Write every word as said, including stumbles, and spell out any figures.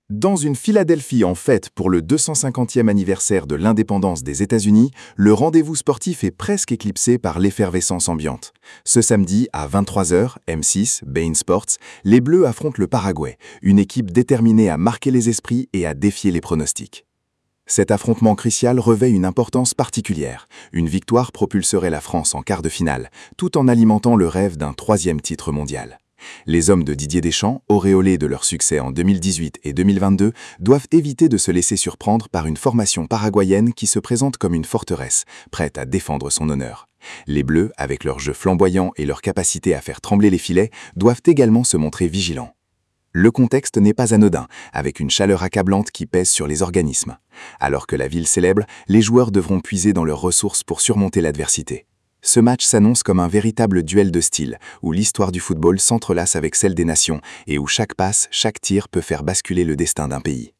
Dans une Philadelphie en fête pour le deux cent cinquantième anniversaire de l'indépendance des États-Unis, le rendez-vous sportif est presque éclipsé par l'effervescence ambiante. Ce samedi, à vingt-trois heures, M six, beIN Sports, les Bleus affrontent le Paraguay, une équipe déterminée à marquer les esprits et à défier les pronostics. Cet affrontement crucial revêt une importance particulière. Une victoire propulserait la France en quart de finale, tout en alimentant le rêve d'un troisième titre mondial. Les hommes de Didier Deschamps, auréolés de leur succès en deux mille dix-huit et deux mille vingt-deux, doivent éviter de se laisser surprendre par une formation paraguayenne qui se présente comme une forteresse, prête à défendre son honneur. Les Bleus, avec leur jeu flamboyant et leur capacité à faire trembler les filets, doivent également se montrer vigilants. Le contexte n'est pas anodin, avec une chaleur accablante qui pèse sur les organismes. Alors que la ville célèbre, les joueurs devront puiser dans leurs ressources pour surmonter l'adversité. Ce match s'annonce comme un véritable duel de style, où l'histoire du football s'entrelace avec celle des nations et où chaque passe, chaque tir peut faire basculer le destin d'un pays.